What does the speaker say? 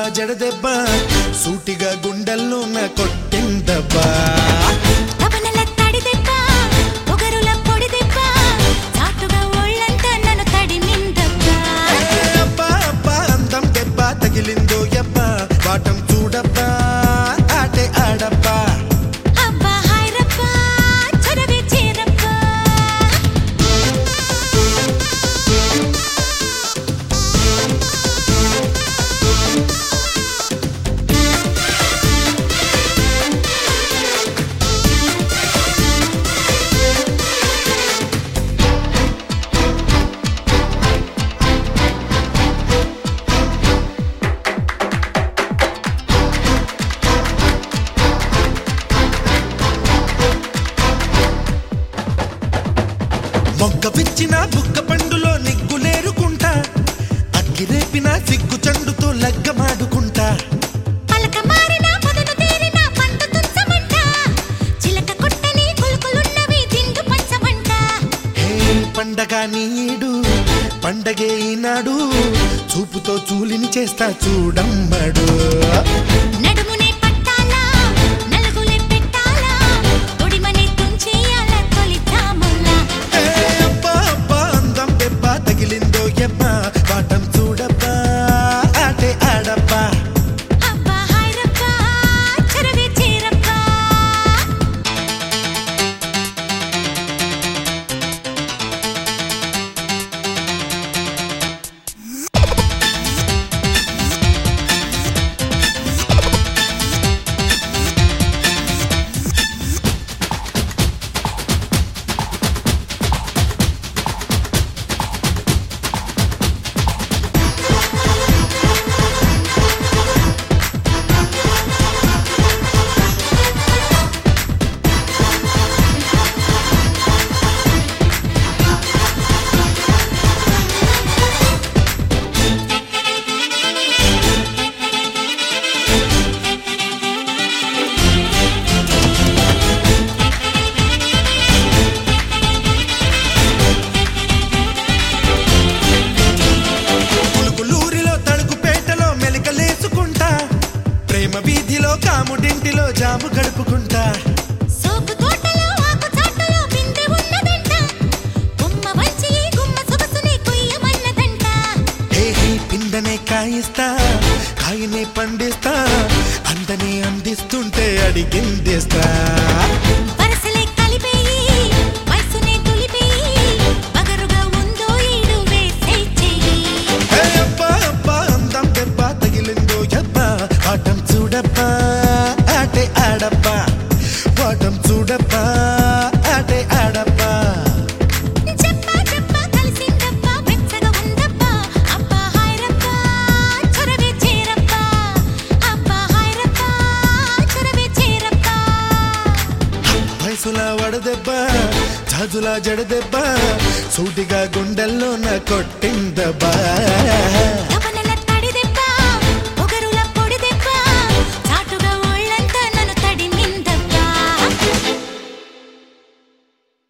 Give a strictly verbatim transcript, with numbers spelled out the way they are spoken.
జడదెబ్బ సూటిగా గుండెల్లో నా కొట్టిందబ్బా తపనల తడిదెబ్బ పొగరుల పొడిదెబ్బ చాటుగా ఒళ్ళంతా నన్ను తడిమిందబ్బా అబ్బా అబ్బా అందం దెబ్బ తగిలిందో యబ్బా వాటం చూడబ్బా ఆటే ఆడబ్బా అబ్బా హైరబ్బా చొరవే చేరబ్బా మొక్క విచ్చిన బుక్క పండులో నిగ్గులేరుకుంటా అగ్గిరేపిన సిగ్గు చండుతో లగ్గమాడుకుంటా పలక మారిన పొదను తీరిన పంట తుంచమంట చిలక కొట్టని కులుకులున్నవి దిండు పంచమంట హే పండగ నీడు పండగే ఈనాడు చూపుతో చూలిని చేస్తా చూడమ్మడు నడుమునే పట్టాలా నలుగులే పెట్టాలా తొడిమనే తుంచేయాల తొలి తాముల్లా ఏ అబ్బా అబ్బా అందం దెబ్బ తగిలిందో యబ్బా వాటం చూడబ్బా ఆటే ఆడబ్బా అబ్బా హైరబ్బా చొరవే చేరబ్బా పులుకులూరిలో తలుకుపేటలో మెలికలేసుకుంటా ప్రేమ వీధిలో కాముడింటిలో జాము గడుపుకుంటా సోపు తోటలో ఆకు చాటులో బిందె ఉన్నదంట గుమ్మ వచ్చి గుమ్మ సొగసుని కొయ్యమన్నదంట హే హే పిందనే కాయిస్తా కాయనే పండిస్తా అందనే అందిస్తుంటే అడిగిందేస్తా వరసలే కలిపేయి వయసునే తులిపేయి పగరుగా ఉందో ఈడు వేసే చెయ్యి హే అబ్బా అబ్బా అందం దెబ్బ తగిలిందో యబ్బా వాటం చూడబ్బా ఆటే ఆడబ్బా వాటం చూడబ్బా ఆటే ఆడబ్బా చెప్పా చెప్పా కలిసిందబ్బా వెచ్చగా ఉందబ్బా అబ్బా హైరబ్బా చొరవే చేరబ్బా అబ్బా హైరబ్బా చొరవే చేరబ్బా వయసులా వడదెబ్బ జాజులా జడదెబ్బ సూటిగా గుండెల్లో నా కొట్టిందబ్బా